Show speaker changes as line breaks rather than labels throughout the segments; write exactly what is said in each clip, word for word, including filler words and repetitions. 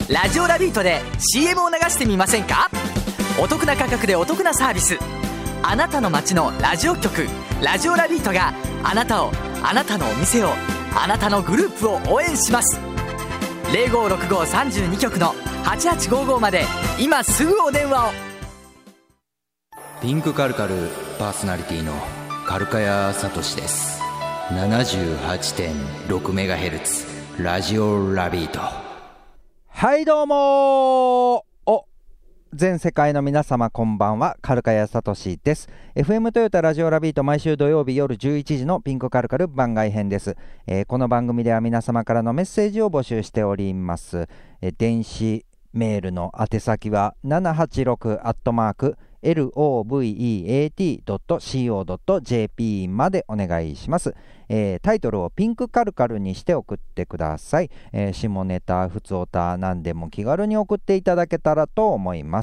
ラジオラビートで シーエム を流してみませんか？お得な価格でお得なサービス。あなたの街のラジオ局ラジオラビートがあなたを、あなたのお店を、あなたのグループを応援します。 ゼロごろくごさんに局のはちはちごごまで今すぐお電話を。
ピンクカルカルパーソナリティのカルカヤサトシです。 ななじゅうはちてんろくメガヘルツ ラジオラビート。
はいどうもお全世界の皆様こんばんは、カルカヤサトシです。 エフエム トヨタラジオラビート、毎週土曜日夜じゅういちじのピンクカルカル番外編です。えー、この番組では皆様からのメッセージを募集しております。えー、電子メールの宛先はななはちろくアットマークロベートドットシーオードットジェーピー までお願いします。えー、タイトルをピンクカルカルにして送ってください。えー、下ネタ、ふつおた、何でも気軽に送っていただけたらと思います。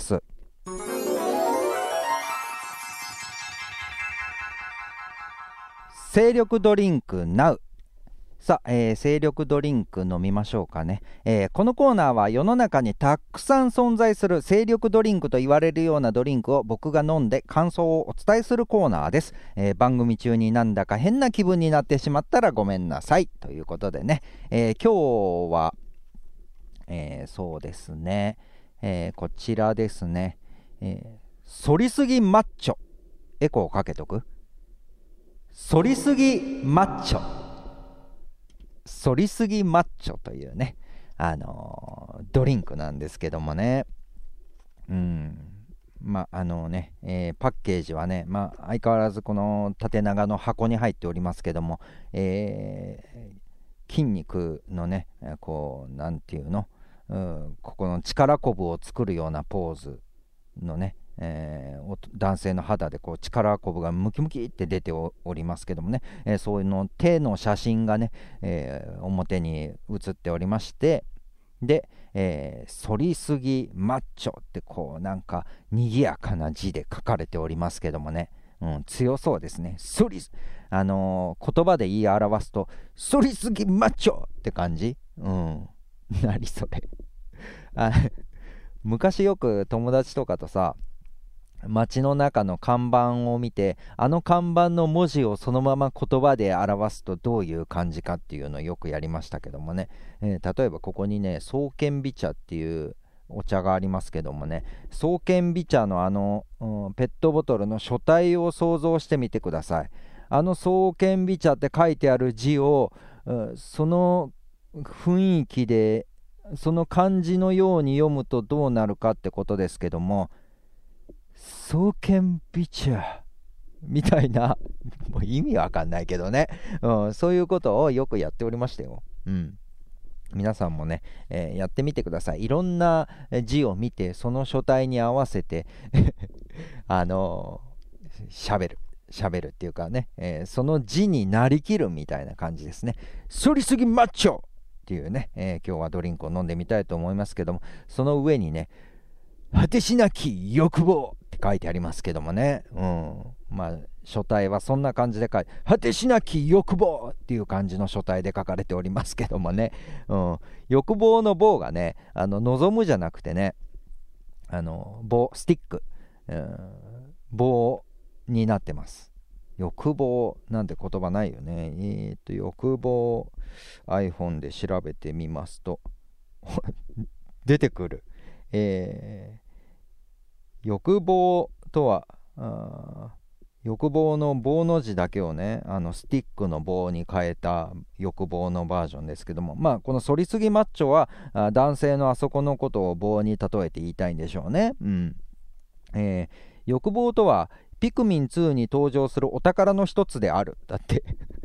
精力ドリンク ナウ。さあ、えー、精力ドリンク飲みましょうかね。えー、このコーナーは世の中にたくさん存在する精力ドリンクと言われるようなドリンクを僕が飲んで感想をお伝えするコーナーです。えー、番組中になんだか変な気分になってしまったらごめんなさいということでね、えー、今日は、えー、そうですね、えー、こちらですね、えー、反りすぎマッチョ、エコーかけとく。反りすぎマッチョ、反りすぎマッチョというね、あのー、ドリンクなんですけどもね、うんまあのね、えー、パッケージはね、まあ、相変わらずこの縦長の箱に入っておりますけども、えー、筋肉のね、こうなんていうの、うん、ここの力こぶを作るようなポーズのね、えー、男性の肌でこう力こぶがムキムキって出て お, おりますけどもね、えー、そういうの手の写真がね、えー、表に写っておりまして、で、えー、反りすぎマッチョってこうなんか賑やかな字で書かれておりますけどもね、うん、強そうですね。反りあのー、言葉で言い表すと反りすぎマッチョって感じ。うん何それあ昔よく友達とかとさ、街の中の看板を見て、あの看板の文字をそのまま言葉で表すとどういう感じかっていうのをよくやりましたけどもね、えー、例えばここにね爽健美茶っていうお茶がありますけどもね、爽健美茶のあの、うん、ペットボトルの書体を想像してみてください。あの爽健美茶って書いてある字を、うん、その雰囲気でその漢字のように読むとどうなるかってことですけども、爽健美茶みたいなもう意味わかんないけどね、うん、そういうことをよくやっておりましたよ。うん、皆さんもね、えー、やってみてください。いろんな字を見てその書体に合わせてあのー、しゃべるしゃべるっていうかね、えー、その字になりきるみたいな感じですね。反りすぎマッチョっていうね、えー、今日はドリンクを飲んでみたいと思いますけども、その上にね、果てしなき欲望って書いてありますけどもね、うん、まあ書体はそんな感じで書いて、果てしなき欲望っていう感じの書体で書かれておりますけどもね、うん、欲望の棒がね、あの望むじゃなくてね、あの棒スティック、うん、棒になってます。欲望なんて言葉ないよね。えー、っと欲望 iPhone で調べてみますと出てくる。えー、欲望とはあ欲望の棒の字だけをね、あのスティックの棒に変えた欲望のバージョンですけども、まあこの反りすぎマッチョはあ男性のあそこのことを棒に例えて言いたいんでしょうね。うん、えー、欲望とはピクミンツーに登場するお宝の一つであるだって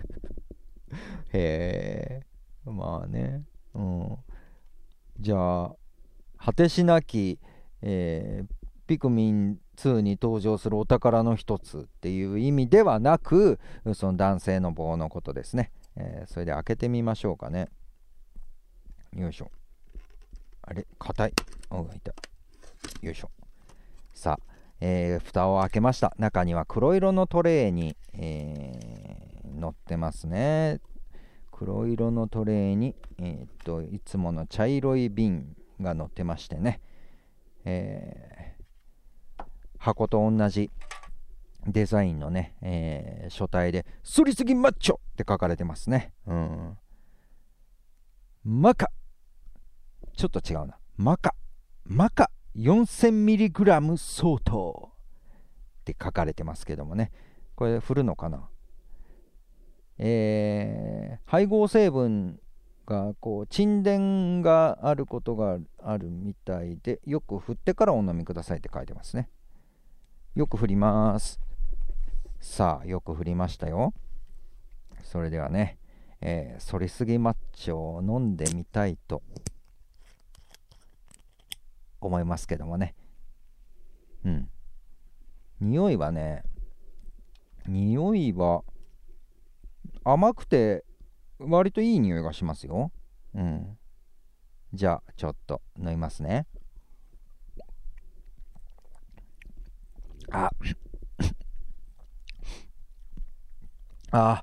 へえ、まあね、うん、じゃあ果てしなき、えー、ピクミンツーに登場するお宝の一つっていう意味ではなく、その男性の棒のことですね。えー、それで開けてみましょうかね。よいしょ。あれ硬い。おいた。よいしょ。さあ、えー、蓋を開けました。中には黒色のトレーに、えー、乗ってますね。黒色のトレーに、えー、っといつもの茶色い瓶が載ってましてね、えー、箱と同じデザインのね、えー、書体で反りすぎマッチョって書かれてますね。うん。マカ、ちょっと違うな。マカ、マカ よんせんミリグラム 相当って書かれてますけどもね、これ振るのかな。えー、配合成分がこう沈殿があることがあるみたいで、よく振ってからお飲みくださいって書いてますね。よく振ります。さあ、よく振りましたよ。それではね、えー、反りすぎマッチョを飲んでみたいと思いますけどもね。うん。匂いはね、匂いは甘くて割といい匂いがしますよ。うん。じゃあちょっと飲みますね。ああ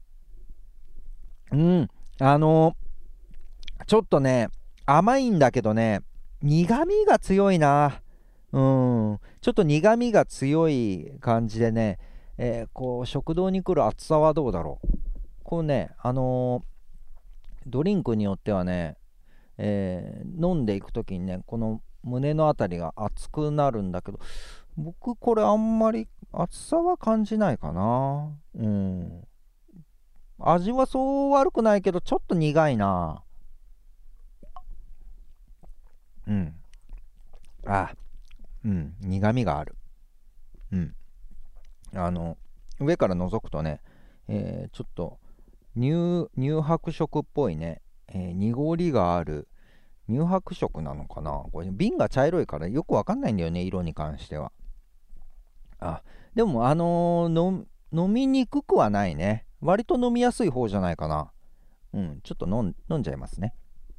うんあのー、ちょっとね甘いんだけどね、苦味が強いな。うん、ちょっと苦味が強い感じでね、えー、こう食堂に来る厚さはどうだろう。こうね、あのー、ドリンクによってはね、えー、飲んでいくときにね、この胸のあたりが熱くなるんだけど、僕これあんまり熱さは感じないかな。うん。味はそう悪くないけど、ちょっと苦いな。うん。あ、うん、苦味がある。うん。あの、上から覗くとね、えー、ちょっと乳、乳白色っぽいね、えー、濁りがある乳白色なのかな。これ瓶が茶色いからよくわかんないんだよね、色に関しては。あ、でもあのー、飲みにくくはないね。割と飲みやすい方じゃないかな。うん、ちょっと飲ん、飲んじゃいますね。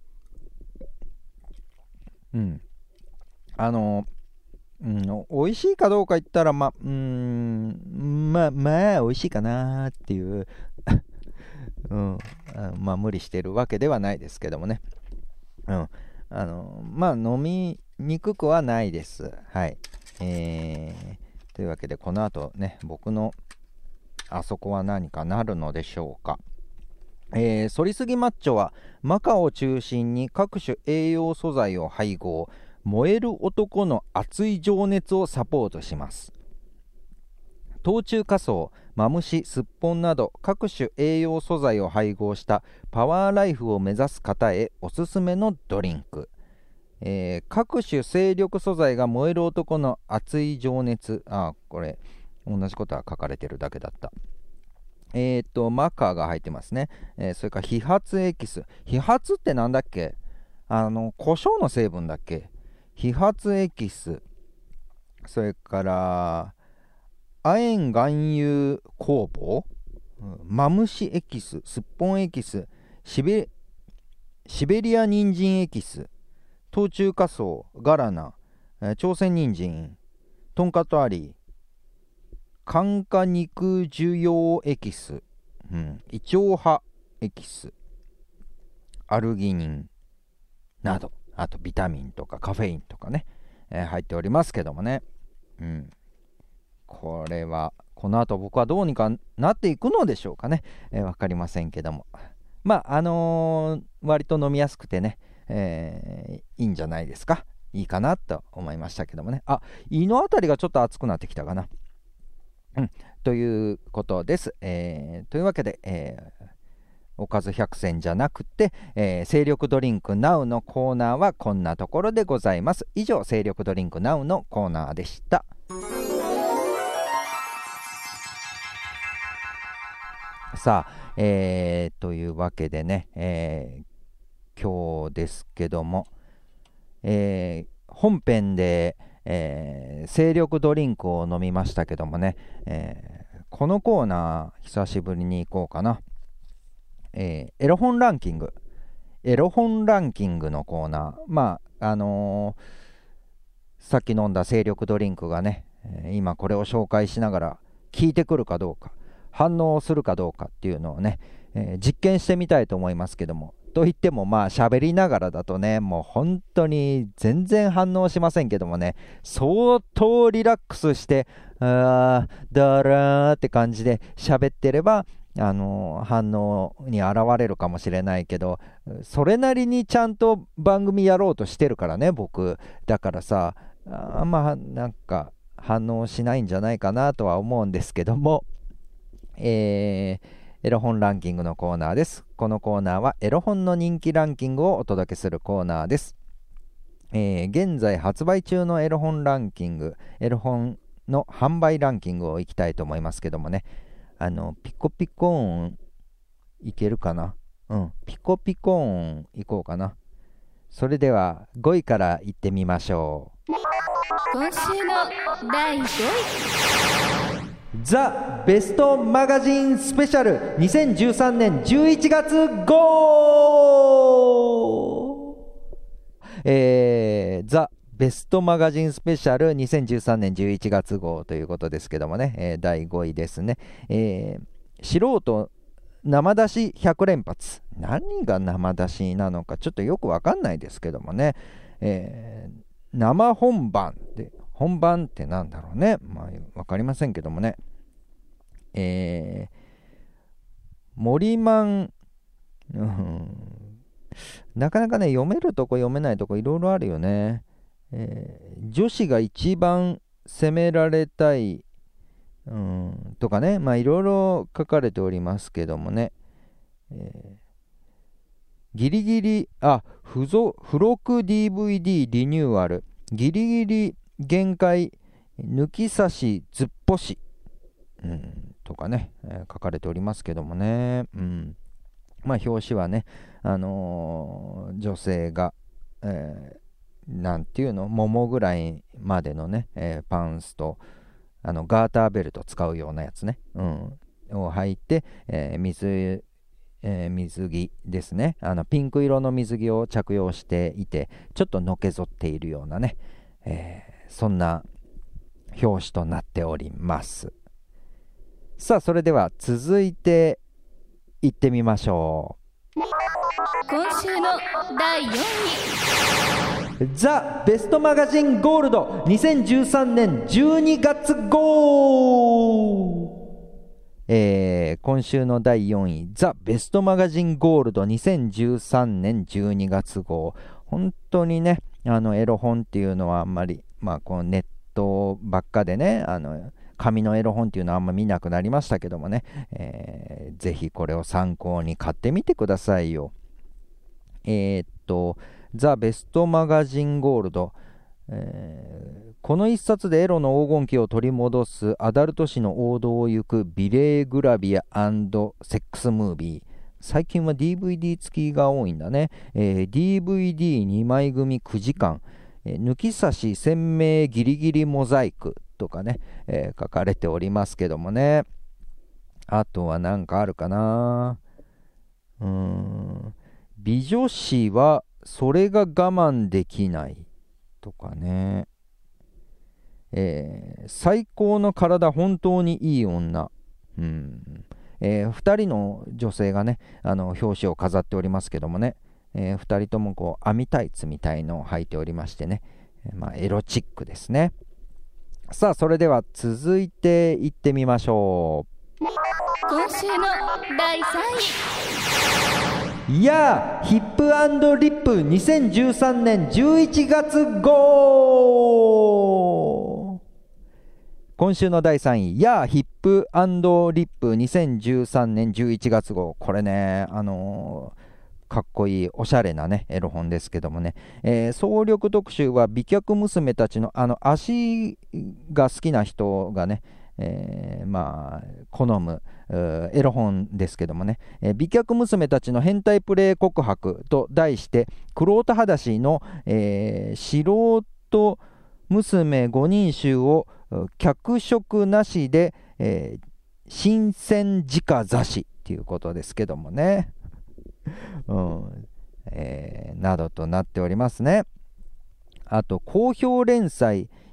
うん。あのー、うん、美味しいかどうか言ったら、ま、うーん、まあ、まあ、美味しいかなっていう、うん、あまあ、無理してるわけではないですけどもね。うん、あのー、まあ、飲みにくくはないです。はい。えー、というわけで、この後ね、僕のあそこは何かなるのでしょうか。えー、反りすぎマッチョはマカを中心に各種栄養素材を配合、燃える男の熱い情熱をサポートします。冬虫夏草、マムシ、スッポンなど各種栄養素材を配合したパワーライフを目指す方へおすすめのドリンク。えー、各種精力素材が燃える男の熱い情熱。あ、これ同じことは書かれてるだけだった。えーと、マカが入ってますね。えー、それから飛髪エキス。飛髪ってなんだっけ？あの、胡椒の成分だっけ？飛髪エキス。それから、亜鉛含有酵母、うん、マムシエキス、スッポンエキス、シベ、シベリア人参エキス、冬虫夏草、ガラナ、えー、朝鮮人参、トンカトアリ、寒化肉受容エキス、うん、イチョウ葉エキス、アルギニンなど、あとビタミンとかカフェインとかね、えー、入っておりますけどもね、うん、これはこの後僕はどうにかなっていくのでしょうかね、えー、分かりませんけども、まああのー、割と飲みやすくてね、えー、いいんじゃないですか。いいかなと思いましたけどもね。あ、胃のあたりがちょっと熱くなってきたかな。うん、ということです。えー、というわけで、えー、おかず百選じゃなくて、えー、精力ドリンク ナウ のコーナーはこんなところでございます。以上、精力ドリンク ナウ のコーナーでした。さあ、えー、というわけでね、えー、今日ですけども、えー、本編でえー、精力ドリンクを飲みましたけどもね、えー、このコーナー久しぶりに行こうかな、えー、エロ本ランキングエロ本ランキングのコーナー。まああのー、さっき飲んだ精力ドリンクがね、えー、今これを紹介しながら効いてくるかどうか、反応するかどうかっていうのをね、えー、実験してみたいと思いますけども、 といってもまあ喋りながらだとね、もう本当に全然反応しませんけどもね、相当リラックスして、あーだらーって感じで喋ってれば、あの反応に現れるかもしれないけど、それなりにちゃんと番組やろうとしてるからね、僕。だからさ、あんまなんか反応しないんじゃないかなとは思うんですけども、えー、エロ本ランキングのコーナーです。このコーナーはエロ本の人気ランキングをお届けするコーナーです。えー、現在発売中のエロ本ランキング、エロ本の販売ランキングをいきたいと思いますけどもね、あのピコピコーンいけるかな。うんピコピコーンいこうかな。それではごいからいってみましょう。
今週のだいごい、
ザ・ベストマガジンスペシャルにせんじゅうさんねんじゅういちがつ号、えー、ザ・ベストマガジンスペシャルにせんじゅうさんねんじゅういちがつ号ということですけどもね、えー、だいごいですね。えー、素人生出しひゃく連発。何が生出しなのかちょっとよくわかんないですけどもね、えー、生本番で、本番ってなんだろうね、まあわかりませんけどもね、えー、森マン、うん、なかなかね読めるとこ読めないとこいろいろあるよね。えー、女子が一番責められたい、うん、とかね、まあいろいろ書かれておりますけどもね、えー、ギリギリあ付属付録 ディーブイディー リニューアル、ギリギリ限界抜き差しずっぽし、うん、とかね、えー、書かれておりますけどもね、うん、まあ表紙はね、あのー、女性が、えーなんていうの、ももぐらいまでのね、えー、パンスとあのガーターベルト使うようなやつね、うん、を履いて、えー、水、えー、水着ですね、あのピンク色の水着を着用していて、ちょっとのけぞっているようなね、えー、そんな表紙となっております。さあそれでは続いていってみましょう。
今週のだいよんい、
ザ・ベストマガジンゴールドにせんじゅうさんねんじゅうにがつ号、えー、今週のだいよんい、ザ・ベストマガジンゴールドにせんじゅうさんねんじゅうにがつ号。本当にね、あのエロ本っていうのはあんまり、まあこのネットばっかでね、あの紙のエロ本っていうのはあんま見なくなりましたけどもね、えー、ぜひこれを参考に買ってみてくださいよ。えー、っとザ・ベストマガジンゴールド、えー、この一冊でエロの黄金期を取り戻すアダルト誌の王道を行くビレーグラビア&セックスムービー。最近は ディーブイディー 付きが多いんだね。えー、ディーブイディーに 枚組くじかん、えー、抜き差し鮮明ギリギリモザイクとかね、えー、書かれておりますけどもね。あとは何かあるかな。うーん美女誌はそれが我慢できないとかね、えー、最高の体本当にいい女、うん、えー、ふたりの女性がね、あの表紙を飾っておりますけどもね、えー、ふたりともこう網タイツみたいのを履いておりましてね、えーまあ、エロチックですね。さあそれでは続いていってみましょう。
今週のだいさんい、
いやーヒップ&リップにせんじゅうさんねんじゅういちがつ号。今週のだいさんい、やーヒップ&リップにせんじゅうさんねんじゅういちがつ号。これね、あのー、かっこいいおしゃれなねエロ本ですけどもね、えー、総力特集は美脚娘たちのあの足が好きな人がね、えー、まあ好むエロ本ですけどもね、えー、美脚娘たちの変態プレイ告白と題してクロータ裸足の、えー、素人娘ごにん衆を脚色なしで、えー、新鮮直座しっていうことですけどもね、うんえー、などとなっておりますね。あと好評連載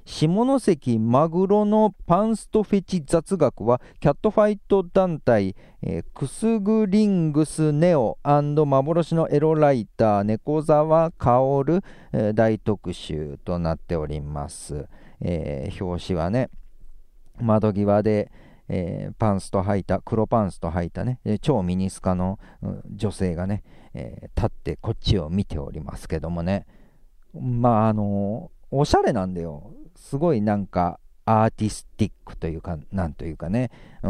下関マグロのパンストフェチ雑学はキャットファイト団体、えー、クスグリングスネオ&幻のエロライター猫沢薫、えー、大特集となっております。えー、表紙はね、窓際で、えー、パンスト履いた黒パンスト履いたね、超ミニスカの、うん、女性がね、えー、立ってこっちを見ておりますけどもね、まああのー、おしゃれなんだよ。すごいなんかアーティスティックというか、なんというかね、うん、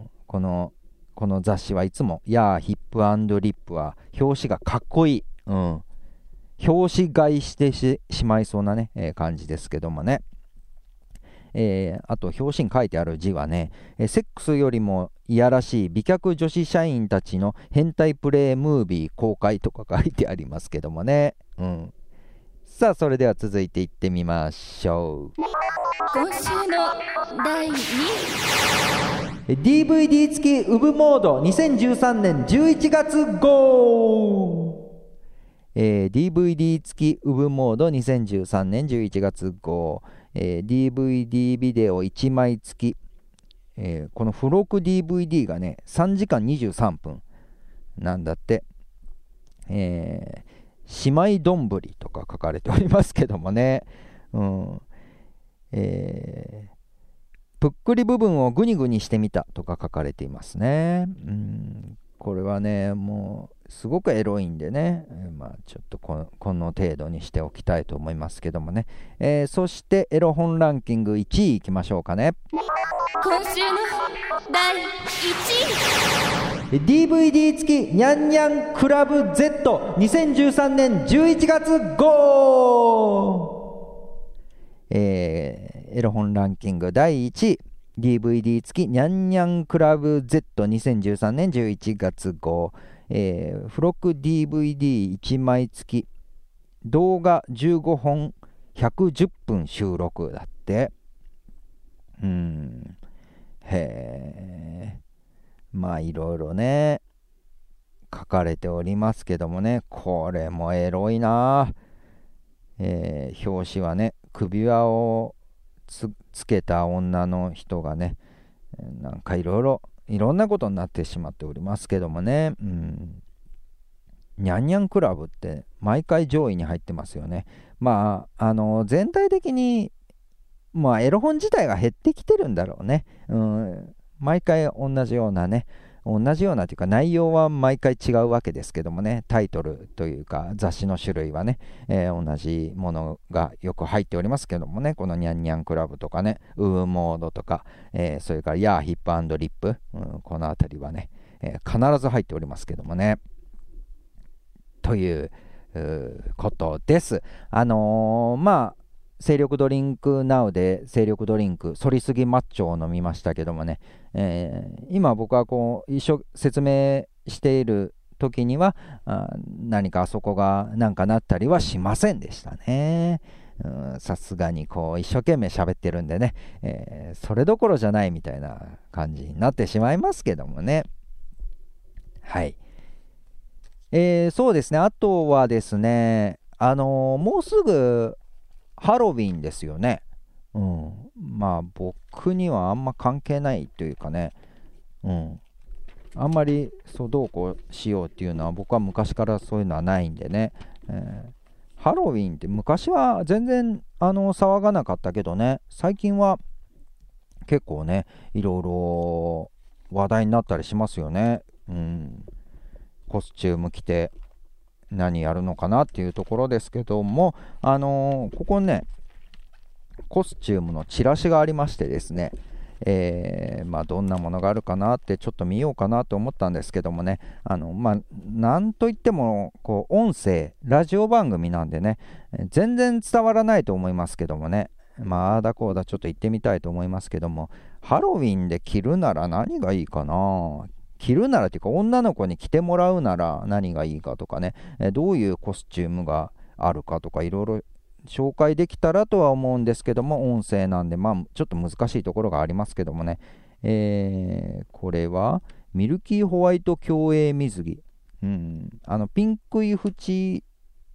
このこの雑誌はいつもヤーヒップ&リップは表紙がかっこいい、うん、表紙買いして し, しまいそうなね、えー、感じですけどもね、えー、あと表紙に書いてある字はね、えー、セックスよりもいやらしい美脚女子社員たちの変態プレイムービー公開とか書いてありますけどもね、うん、さあそれでは続いていってみましょう。
今週のだいにい
ディーブイディー 付きウブモードにせんじゅうさんねんじゅういちがつ号、えー、ディーブイディー 付きウブモードにせんじゅうさんねんじゅういちがつ号、えー、ディーブイディー ビデオいちまい付き、えー、この付録 ディーブイディー がねさんじかんにじゅうさんぷんなんだって、えー姉妹丼とか書かれておりますけどもね、うんえー、ぷっくり部分をグニグニしてみたとか書かれていますね、うん、これはねもうすごくエロいんでね、えー、まあちょっと こ, この程度にしておきたいと思いますけどもね、えー、そしてエロ本ランキングいちいいきましょうかね。
今週のだいいちい
ディーブイディー 付きニャンニャンクラブ ゼットにせんじゅうさんねんじゅういちがつ号、えー、エロ本ランキングだいいちい ディーブイディー 付きニャンニャンクラブ ゼットにせんじゅうさんねんじゅういちがつ号、えー、付録 ディーブイディーいちまい付き動画じゅうごほんひゃくじゅっぷん収録だって。うーんへーまあいろいろね書かれておりますけどもね、これもエロいな、えー、表紙はね首輪を つ, つけた女の人がねなんかいろいろいろんなことになってしまっておりますけどもね、うん、ニャンニャンクラブって毎回上位に入ってますよね。まああの全体的にまあエロ本自体が減ってきてるんだろうね、うん毎回同じようなね同じようなというか内容は毎回違うわけですけどもね、タイトルというか雑誌の種類はね、えー、同じものがよく入っておりますけどもね、このニャンニャンクラブとかねウーモードとか、えー、それからヤーヒップ&リップ、うん、このあたりはね、えー、必ず入っておりますけどもねということです。あのー、まあ精力ドリンクナウで精力ドリンク反りすぎマッチョを飲みましたけどもね、えー、今僕はこう一生説明している時にはあ何かあそこがなんかなったりはしませんでしたね。さすがにこう一生懸命喋ってるんでね、えー、それどころじゃないみたいな感じになってしまいますけどもね。はい、えー、そうですね。あとはですね、あのー、もうすぐハロウィンですよね。うん、まあ僕にはあんま関係ないというかね、うん、あんまりそうどうこうしようっていうのは僕は昔からそういうのはないんでね、えー、ハロウィンって昔は全然あの騒がなかったけどね、最近は結構ねいろいろ話題になったりしますよね。うん、コスチューム着て何やるのかなっていうところですけども、あのー、ここねコスチュームのチラシがありましてですね、えーまあ、どんなものがあるかなってちょっと見ようかなと思ったんですけどもね、あのまあなんといってもこう音声ラジオ番組なんでね全然伝わらないと思いますけどもね、まああーだこうだちょっと行ってみたいと思いますけども、ハロウィンで着るなら何がいいかな、着るならっていうか女の子に着てもらうなら何がいいかとかね、えどういうコスチュームがあるかとかいろいろ紹介できたらとは思うんですけども、音声なんでまあちょっと難しいところがありますけどもね、えー、これはミルキーホワイト競泳水着、うん、あのピンクい縁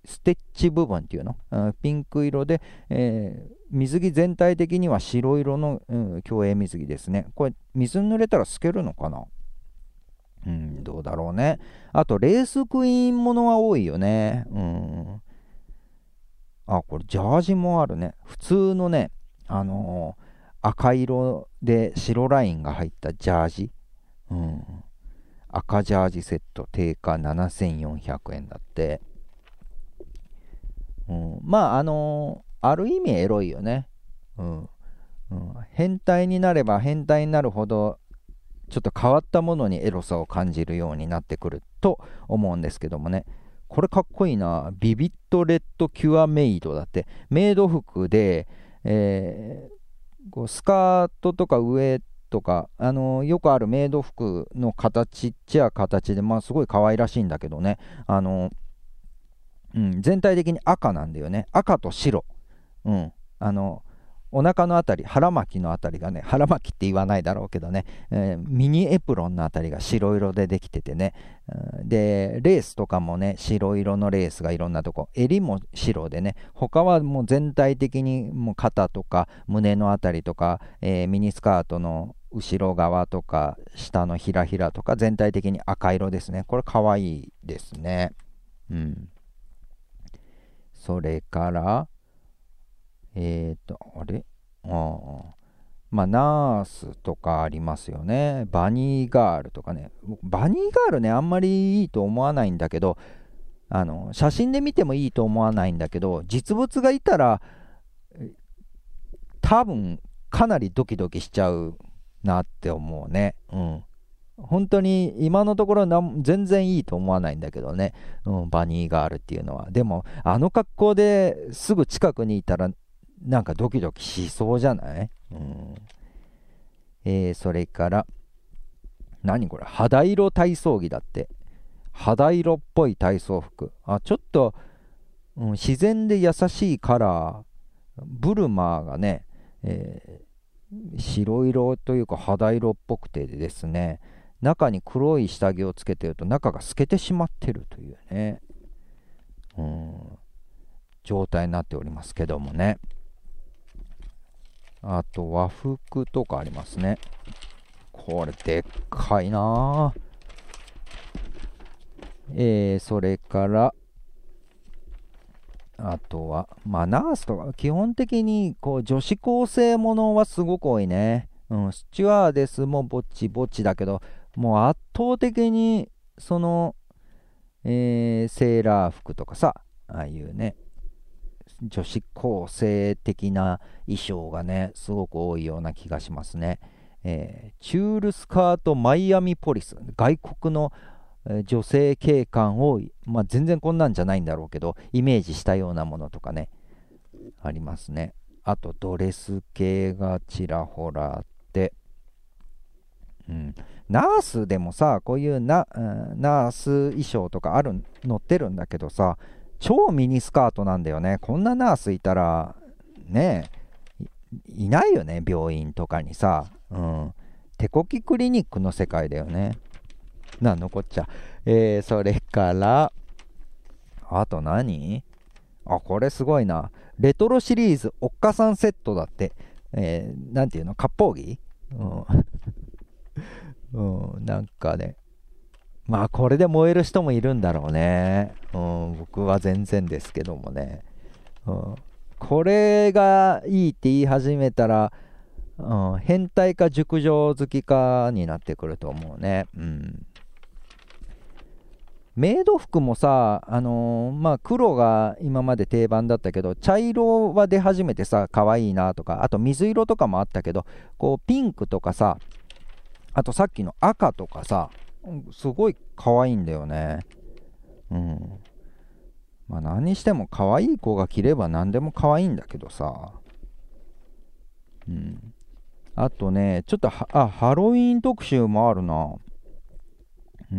ステッチ部分っていうの、うん、ピンク色で、えー、水着全体的には白色の、うん、競泳水着ですね。これ水に濡れたら透けるのかな。うん、どうだろうね。あとレースクイーンものは多いよね。うん。あ、これジャージもあるね。普通のね、あのー、赤色で白ラインが入ったジャージ。うん。赤ジャージセット定価ななせんよんひゃくえんだって。うん、まああのー、ある意味エロいよね。うん。うん、変態になれば変態になるほどちょっと変わったものにエロさを感じるようになってくると思うんですけどもね。これかっこいいな。ビビットレッドキュアメイドだって。メイド服で、えー、こうスカートとか上とか、あのー、よくあるメイド服の形っちゃ形で、まあすごい可愛らしいんだけどね。あのーうん、全体的に赤なんだよね。赤と白。うん。あのーお腹のあたり、腹巻きのあたりがね、腹巻きって言わないだろうけどね、えー、ミニエプロンのあたりが白色でできててね、うん、で、レースとかもね、白色のレースがいろんなとこ、襟も白でね、他はもう全体的にもう肩とか胸のあたりとか、えー、ミニスカートの後ろ側とか、下のひらひらとか、全体的に赤色ですね。これかわいいですね。うん。それから、えっと、あれああ。まあ、ナースとかありますよね。バニーガールとかね。バニーガールね、あんまりいいと思わないんだけど、あの、写真で見てもいいと思わないんだけど、実物がいたら、多分、かなりドキドキしちゃうなって思うね。うん。本当に今のところなん全然いいと思わないんだけどね、うん、バニーガールっていうのは。でも、あの格好ですぐ近くにいたら、なんかドキドキしそうじゃない？うん。えー、それから、何これ、肌色体操着だって。肌色っぽい体操服。あ、ちょっと、うん、自然で優しいカラー。ブルマーがね、えー、白色というか肌色っぽくてですね、中に黒い下着をつけてると中が透けてしまってるというね、うん、状態になっておりますけどもね。あと和服とかありますね。これでっかいな。えー、それからあとはまあナースとか基本的にこう女子高生ものはすごく多いね。うん、スチュワーデスもぼちぼちだけど、もう圧倒的にその、えー、セーラー服とかさ、ああいうね女子高生的な衣装がねすごく多いような気がしますね。えー、チュールスカートマイアミポリス、外国の、えー、女性警官を、まあ、全然こんなんじゃないんだろうけどイメージしたようなものとかねありますね。あとドレス系がちらほらあって、うん、ナースでもさこういうな、うん、ナース衣装とかある載ってるんだけどさ、超ミニスカートなんだよね。こんなナースいたらねえ い, いないよね、病院とかにさ。うん、手こきクリニックの世界だよね。なんのこっちゃ。えー、それからあと何？あ、これすごいな。レトロシリーズおっかさんセットだって。えー、なんていうの、割烹着？うん、うん、なんかね、まあこれで燃える人もいるんだろうね。うん、僕は全然ですけどもね。うん、これがいいって言い始めたら、うん、変態か熟女好きかになってくると思うね。うん。メイド服もさ、あのー、まあ黒が今まで定番だったけど、茶色は出始めてさ、可愛いなとか、あと水色とかもあったけど、こうピンクとかさ、あとさっきの赤とかさ、すごい可愛いんだよね。うん。まあ何にしても可愛い子が着れば何でも可愛いんだけどさ。うん。あとね、ちょっとは、あ、ハロウィン特集もあるな。うん。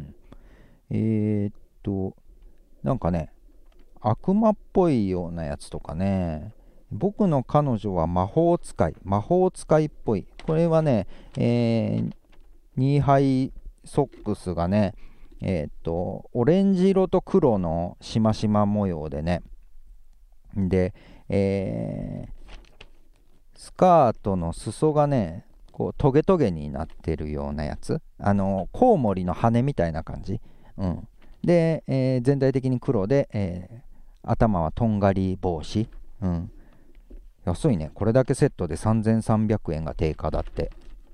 えー、っと、なんかね、悪魔っぽいようなやつとかね、僕の彼女は魔法使い、魔法使いっぽい。これはね、えー、ニーハイソックスがね、 えーっとオレンジ色と黒のしましま模様でね、で、えースカートの裾がねこうトゲトゲになってるようなやつ、あのコウモリの羽みたいな感じ、うん、で、えー全体的に黒で、えー頭はとんがり帽子、うん、安いね。これだけセットでさんぜんさんびゃくえんが定価だって。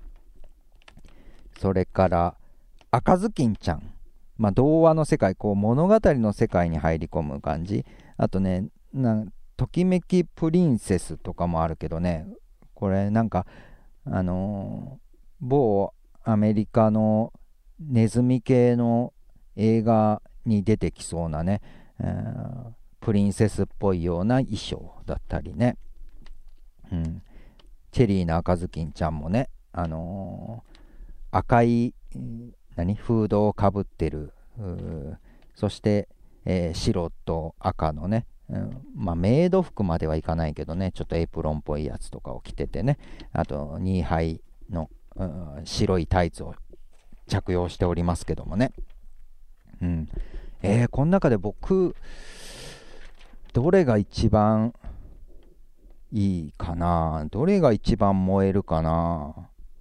それから赤ずきんちゃん、まあ、童話の世界、こう物語の世界に入り込む感じ。あとね、なときめきプリンセスとかもあるけどね、これなんかあのー某アメリカのネズミ系の映画に出てきそうなね、えープリンセスっぽいような衣装だったりね、うん、チェリーの赤ずきんちゃんもね、あのー赤い何フードをかぶってる、そして、えー白と赤のね、うん、まあメイド服まではいかないけどね、ちょっとエプロンっぽいやつとかを着ててね、あとニーハイの、うん、白いタイツを着用しておりますけどもね、うん、えー、この中で僕どれが一番いいかな、どれが一番燃えるかな。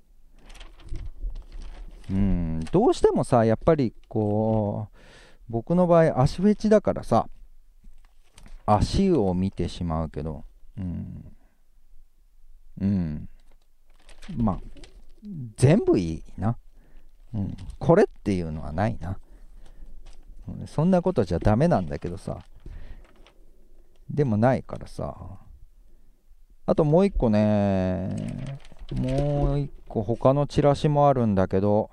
うん、どうしてもさ、やっぱりこう僕の場合足フェチだからさ、足を見てしまうけど、うんうんまあ全部いいな、うん、これっていうのはないな、うん、そんなことじゃダメなんだけどさ、でもないからさ。あともう一個ね、もう一個他のチラシもあるんだけど、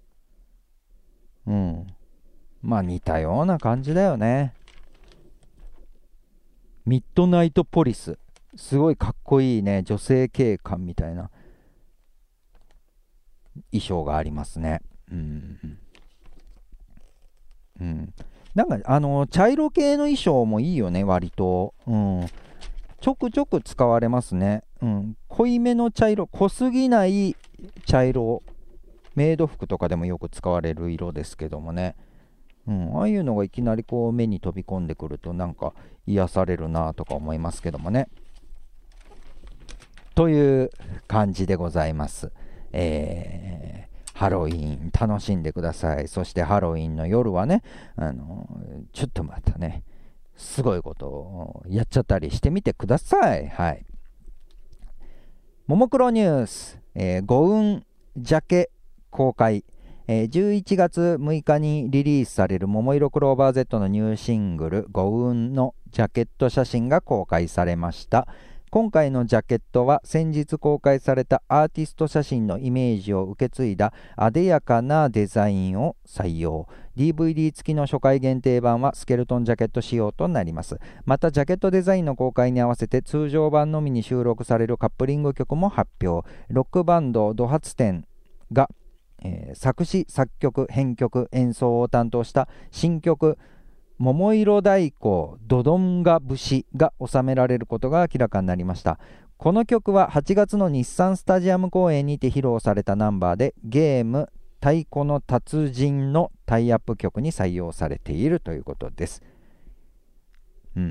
うんまあ似たような感じだよね。ミッドナイトポリス、すごいかっこいいね、女性警官みたいな衣装がありますね。うんうんなんかあの茶色系の衣装もいいよね、割と。うんちょくちょく使われますね。うん、濃いめの茶色、濃すぎない茶色、メイド服とかでもよく使われる色ですけどもね、うん、ああいうのがいきなりこう目に飛び込んでくるとなんか癒されるなとか思いますけどもね。という感じでございます。えー、ハロウィン楽しんでください。そしてハロウィンの夜はね、あのちょっとまたねすごいことをやっちゃったりしてみてください。はい。ももクロニュース、えー、五運ジャケ公開、えー、じゅういちがつむいかにリリースされるももいろクローバー Z のニューシングル五運のジャケット写真が公開されました。今回のジャケットは先日公開されたアーティスト写真のイメージを受け継いだあでやかなデザインを採用。 ディーブイディー 付きの初回限定版はスケルトンジャケット仕様となります。またジャケットデザインの公開に合わせて通常版のみに収録されるカップリング曲も発表。ロックバンドド発展が、えー、作詞作曲編曲演奏を担当した新曲桃色太鼓ドドンガ節が収められることが明らかになりました。この曲ははちがつの日産スタジアム公演にて披露されたナンバーで、ゲーム太鼓の達人のタイアップ曲に採用されているということです。うん。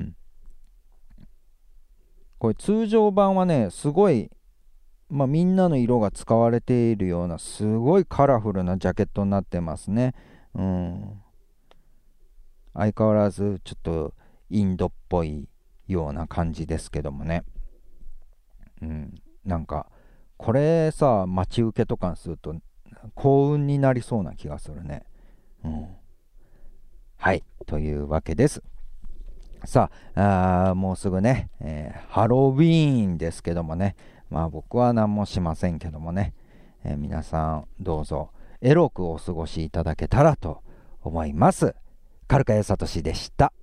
これ通常版はね、すごい、まあ、みんなの色が使われているようなすごいカラフルなジャケットになってますね。うん。相変わらずちょっとインドっぽいような感じですけどもね、うん、なんかこれさ待ち受けとかにすると幸運になりそうな気がするね、うん、はいというわけです。さあ、あもうすぐね、えー、ハロウィーンですけどもね、まあ僕は何もしませんけどもね、えー、皆さんどうぞエロくお過ごしいただけたらと思います。カルカヤサトシでした。